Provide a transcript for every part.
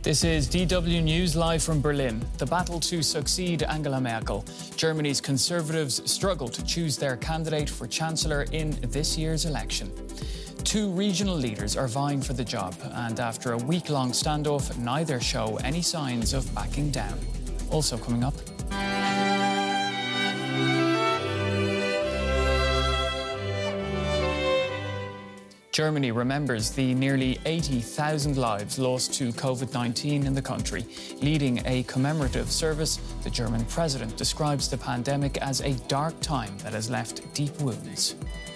This is DW News live from Berlin. The battle to succeed Angela Merkel. Germany's Conservatives struggle to choose their candidate for Chancellor in this year's election. Two regional leaders are vying for the job, and after a week-long standoff, neither show any signs of backing down. Also coming up. Germany remembers the nearly 80,000 lives lost to COVID-19 in the country. Leading a commemorative service, the German president describes the pandemic as a dark time that has left deep wounds.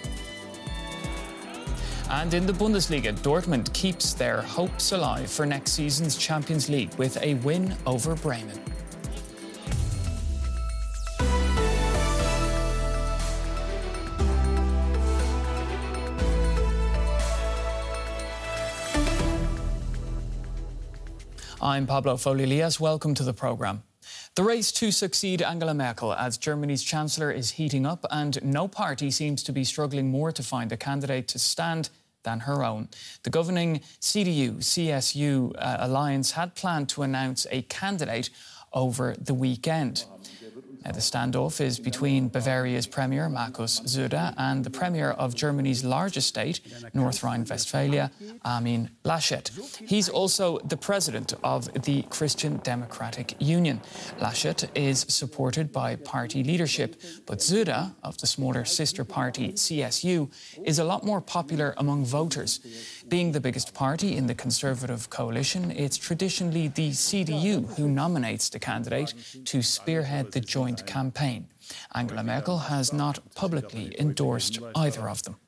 And in the Bundesliga, Dortmund keeps their hopes alive for next season's Champions League with a win over Bremen. I'm Pablo Folilias. Welcome to the programme. The race to succeed Angela Merkel as Germany's Chancellor is heating up, and no party seems to be struggling more to find a candidate to stand than her own. The governing CDU-CSU alliance had planned to announce a candidate over the weekend. Now, the standoff is between Bavaria's Premier, Markus Söder, and the Premier of Germany's largest state, North Rhine-Westphalia, Armin Laschet. He's also the president of the Christian Democratic Union. Laschet is supported by party leadership, but Söder, of the smaller sister party CSU, is a lot more popular among voters. Being the biggest party in the Conservative coalition, it's traditionally the CDU who nominates the candidate to spearhead the joint campaign. Angela Merkel has not publicly endorsed either of them.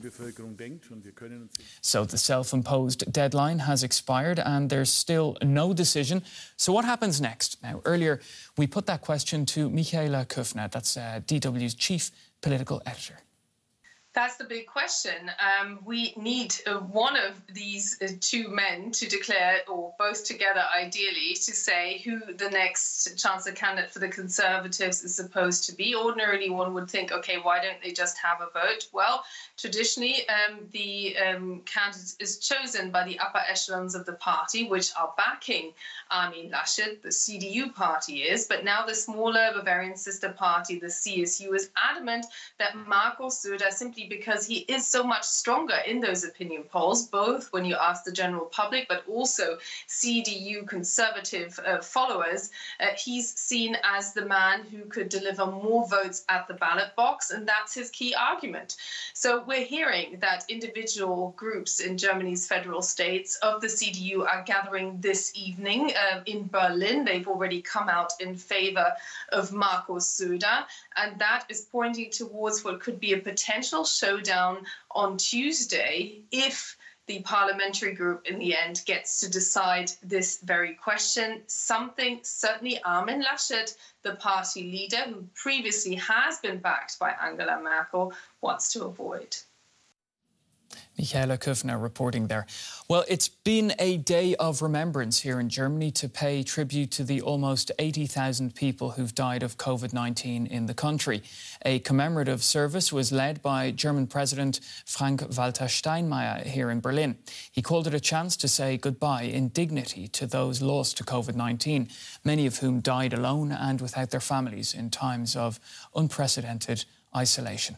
So the self-imposed deadline has expired and there's still no decision. So what happens next? Now, earlier we put that question to Michaela Köfner, that's DW's chief political editor. That's the big question. We need one of these two men to declare, or both together ideally, to say who the next Chancellor candidate for the Conservatives is supposed to be. Ordinarily, one would think, OK, why don't they just have a vote? Well, traditionally, the candidate is chosen by the upper echelons of the party, which are backing Armin Laschet, the CDU party is. But now the smaller Bavarian sister party, the CSU, is adamant that Markus Söder, simply because he is so much stronger in those opinion polls, both when you ask the general public, but also CDU conservative followers, he's seen as the man who could deliver more votes at the ballot box, and that's his key argument. So we're hearing that individual groups in Germany's federal states of the CDU are gathering this evening in Berlin. They've already come out in favor of Markus Söder, and that is pointing towards what could be a potential showdown on Tuesday if the parliamentary group in the end gets to decide this very question, something certainly Armin Laschet, the party leader who previously has been backed by Angela Merkel, wants to avoid. Michaela Köfner reporting there. Well, it's been a day of remembrance here in Germany to pay tribute to the almost 80,000 people who've died of COVID-19 in the country. A commemorative service was led by German President Frank-Walter Steinmeier here in Berlin. He called it a chance to say goodbye in dignity to those lost to COVID-19, many of whom died alone and without their families in times of unprecedented isolation.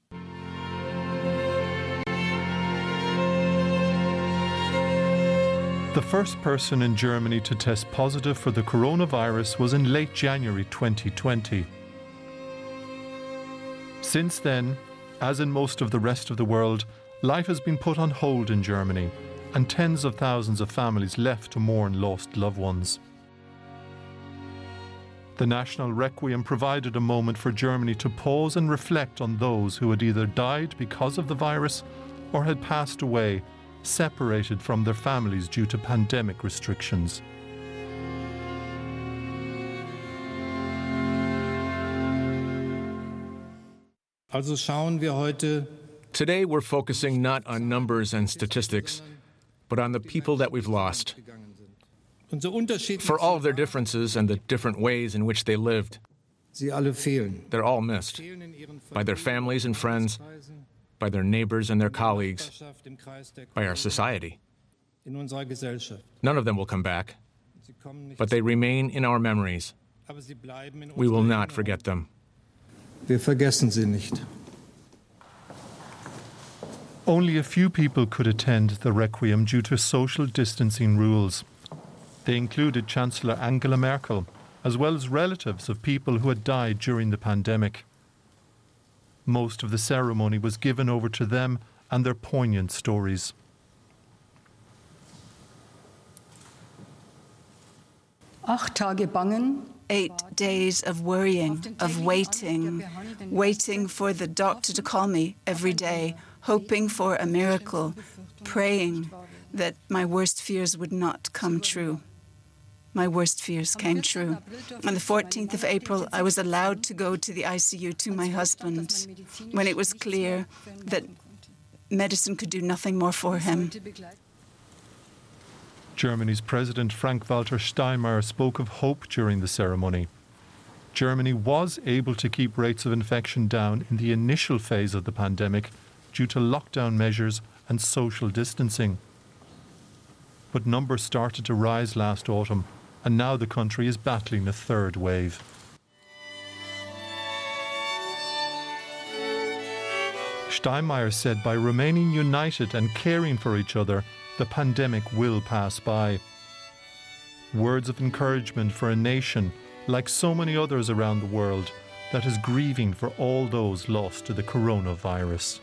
The first person in Germany to test positive for the coronavirus was in late January 2020. Since then, as in most of the rest of the world, life has been put on hold in Germany, and tens of thousands of families left to mourn lost loved ones. The National Requiem provided a moment for Germany to pause and reflect on those who had either died because of the virus or had passed away, separated from their families due to pandemic restrictions. Today we're focusing not on numbers and statistics, but on the people that we've lost. For all of their differences and the different ways in which they lived, they're all missed by their families and friends, by their neighbors and their colleagues, by our society. None of them will come back, but they remain in our memories. We will not forget them. Wir vergessen sie nicht. Only a few people could attend the Requiem due to social distancing rules. They included Chancellor Angela Merkel, as well as relatives of people who had died during the pandemic. Most of the ceremony was given over to them and their poignant stories. Acht Tage bangen. 8 days of worrying, of waiting for the doctor to call me every day, hoping for a miracle, praying that my worst fears would not come true. My worst fears came true. On the 14th of April, I was allowed to go to the ICU to my husband when it was clear that medicine could do nothing more for him. Germany's President Frank-Walter Steinmeier spoke of hope during the ceremony. Germany was able to keep rates of infection down in the initial phase of the pandemic due to lockdown measures and social distancing. But numbers started to rise last autumn, and now the country is battling a third wave. Steinmeier said by remaining united and caring for each other, the pandemic will pass by. Words of encouragement for a nation, like so many others around the world, that is grieving for all those lost to the coronavirus.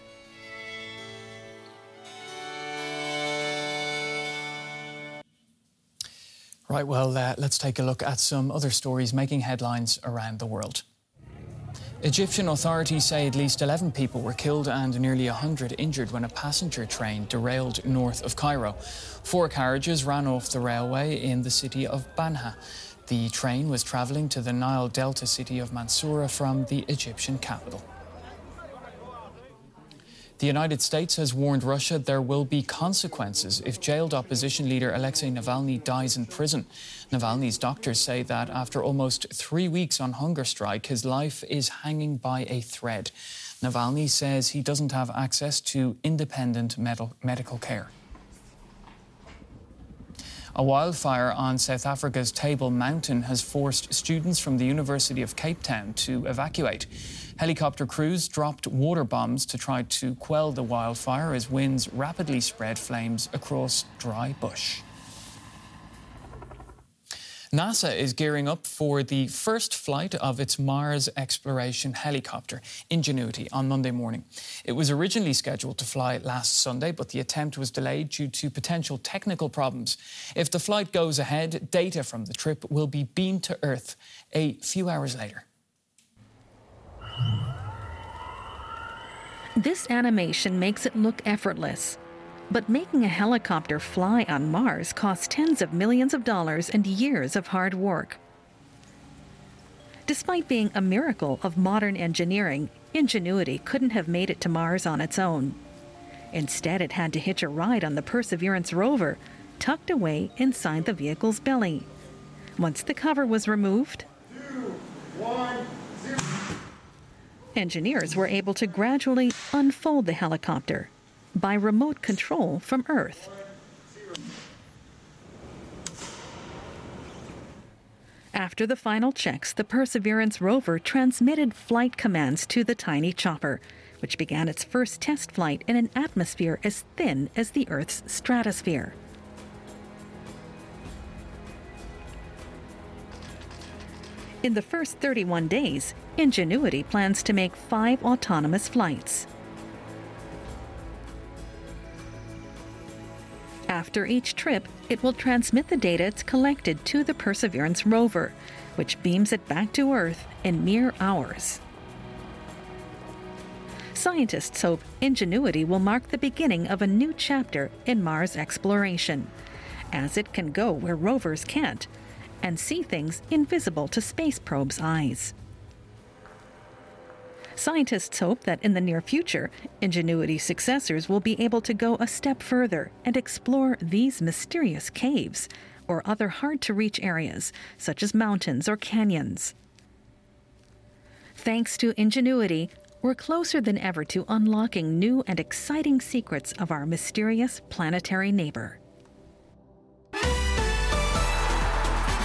Right, well, let's take a look at some other stories making headlines around the world. Egyptian authorities say at least 11 people were killed and nearly 100 injured when a passenger train derailed north of Cairo. 4 carriages ran off the railway in the city of Banha. The train was travelling to the Nile Delta city of Mansoura from the Egyptian capital. The United States has warned Russia there will be consequences if jailed opposition leader Alexei Navalny dies in prison. Navalny's doctors say that after almost 3 weeks on hunger strike, his life is hanging by a thread. Navalny says he doesn't have access to independent medical care. A wildfire on South Africa's Table Mountain has forced students from the University of Cape Town to evacuate. Helicopter crews dropped water bombs to try to quell the wildfire as winds rapidly spread flames across dry bush. NASA is gearing up for the first flight of its Mars exploration helicopter, Ingenuity, on Monday morning. It was originally scheduled to fly last Sunday, but the attempt was delayed due to potential technical problems. If the flight goes ahead, data from the trip will be beamed to Earth a few hours later. This animation makes it look effortless. But making a helicopter fly on Mars costs tens of millions of dollars and years of hard work. Despite being a miracle of modern engineering, Ingenuity couldn't have made it to Mars on its own. Instead, it had to hitch a ride on the Perseverance rover, tucked away inside the vehicle's belly. Once the cover was removed, 2, 1, 0. Engineers were able to gradually unfold the helicopter by remote control from Earth. After the final checks, the Perseverance rover transmitted flight commands to the tiny chopper, which began its first test flight in an atmosphere as thin as the Earth's stratosphere. In the first 31 days, Ingenuity plans to make 5 autonomous flights. After each trip, it will transmit the data it's collected to the Perseverance rover, which beams it back to Earth in mere hours. Scientists hope Ingenuity will mark the beginning of a new chapter in Mars exploration, as it can go where rovers can't and see things invisible to space probes' eyes. Scientists hope that in the near future, Ingenuity's successors will be able to go a step further and explore these mysterious caves or other hard-to-reach areas, such as mountains or canyons. Thanks to Ingenuity, we're closer than ever to unlocking new and exciting secrets of our mysterious planetary neighbor.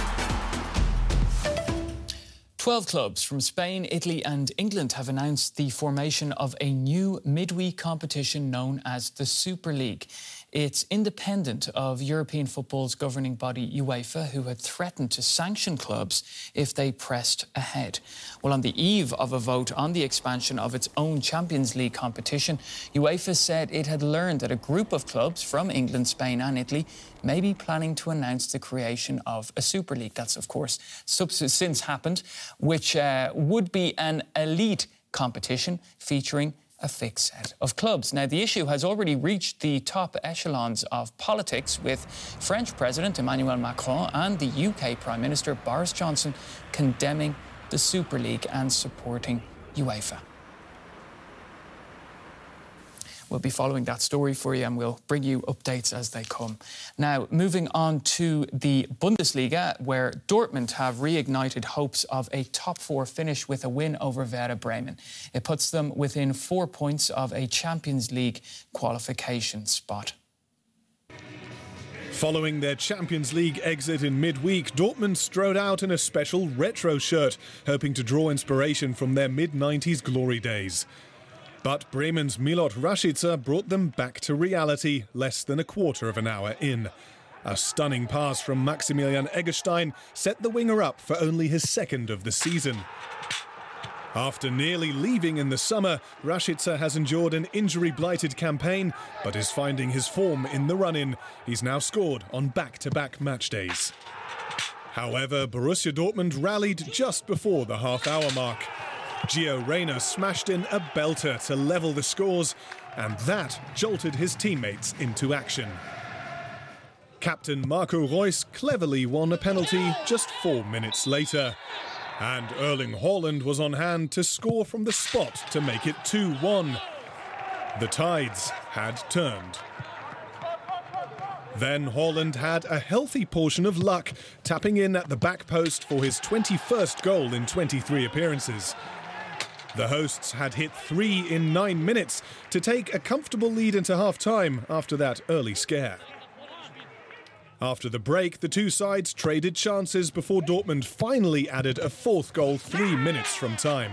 12 clubs from Spain, Italy and England have announced the formation of a new midweek competition known as the Super League. It's independent of European football's governing body UEFA, who had threatened to sanction clubs if they pressed ahead. Well, on the eve of a vote on the expansion of its own Champions League competition, UEFA said it had learned that a group of clubs from England, Spain and Italy may be planning to announce the creation of a Super League. That's, of course, since happened, which would be an elite competition featuring a fixed set of clubs. Now, the issue has already reached the top echelons of politics, with French President Emmanuel Macron and the UK Prime Minister Boris Johnson condemning the Super League and supporting UEFA. We'll be following that story for you and we'll bring you updates as they come. Now, moving on to the Bundesliga, where Dortmund have reignited hopes of a top-four finish with a win over Werder Bremen. It puts them within 4 points of a Champions League qualification spot. Following their Champions League exit in midweek, Dortmund strode out in a special retro shirt, hoping to draw inspiration from their mid-90s glory days. But Bremen's Milot Rashica brought them back to reality less than a quarter of an hour in. A stunning pass from Maximilian Eggestein set the winger up for only his second of the season. After nearly leaving in the summer, Rashica has endured an injury-blighted campaign, but is finding his form in the run-in. He's now scored on back-to-back match days. However, Borussia Dortmund rallied just before the half-hour mark. Gio Reyna smashed in a belter to level the scores, and that jolted his teammates into action. Captain Marco Reus cleverly won a penalty just 4 minutes later. And Erling Haaland was on hand to score from the spot to make it 2-1. The tides had turned. Then Haaland had a healthy portion of luck, tapping in at the back post for his 21st goal in 23 appearances. The hosts had hit 3 in 9 minutes to take a comfortable lead into half-time after that early scare. After the break, the two sides traded chances before Dortmund finally added a fourth goal 3 minutes from time.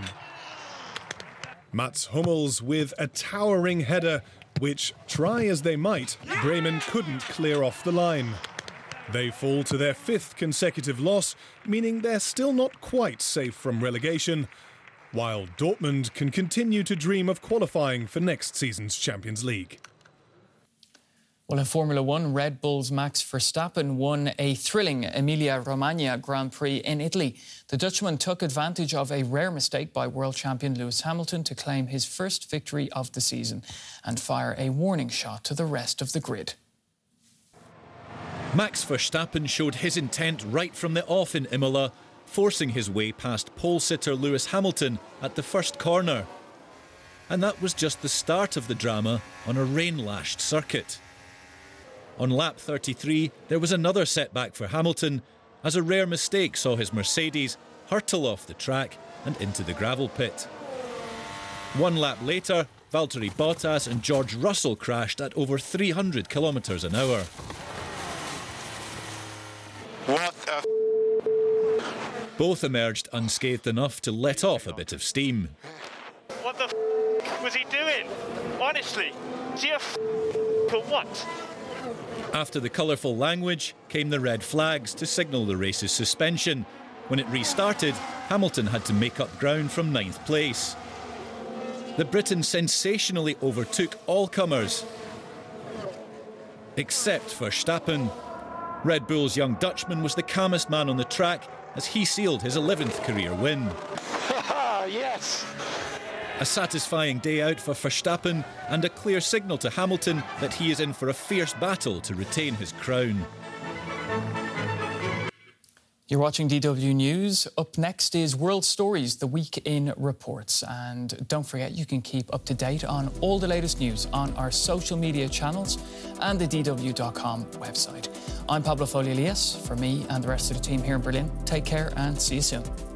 Mats Hummels with a towering header, which, try as they might, Bremen couldn't clear off the line. They fall to their 5th consecutive loss, meaning they're still not quite safe from relegation, while Dortmund can continue to dream of qualifying for next season's Champions League. Well, in Formula One, Red Bull's Max Verstappen won a thrilling Emilia-Romagna Grand Prix in Italy. The Dutchman took advantage of a rare mistake by world champion Lewis Hamilton to claim his first victory of the season and fire a warning shot to the rest of the grid. Max Verstappen showed his intent right from the off in Imola, forcing his way past pole-sitter Lewis Hamilton at the first corner. And that was just the start of the drama on a rain-lashed circuit. On lap 33, there was another setback for Hamilton, as a rare mistake saw his Mercedes hurtle off the track and into the gravel pit. 1 lap later, Valtteri Bottas and George Russell crashed at over 300 kilometres an hour. What the Both emerged unscathed enough to let off a bit of steam. What the was he doing? Honestly, is he for what? After the colourful language came the red flags to signal the race's suspension. When it restarted, Hamilton had to make up ground from 9th place. The Briton sensationally overtook all comers, except Verstappen. Red Bull's young Dutchman was the calmest man on the track as he sealed his 11th career win. Yes! A satisfying day out for Verstappen and a clear signal to Hamilton that he is in for a fierce battle to retain his crown. You're watching DW News. Up next is World Stories, the week in reports. And don't forget, you can keep up to date on all the latest news on our social media channels and the DW.com website. I'm Pablo Foley-Elias. For me and the rest of the team here in Berlin, take care and see you soon.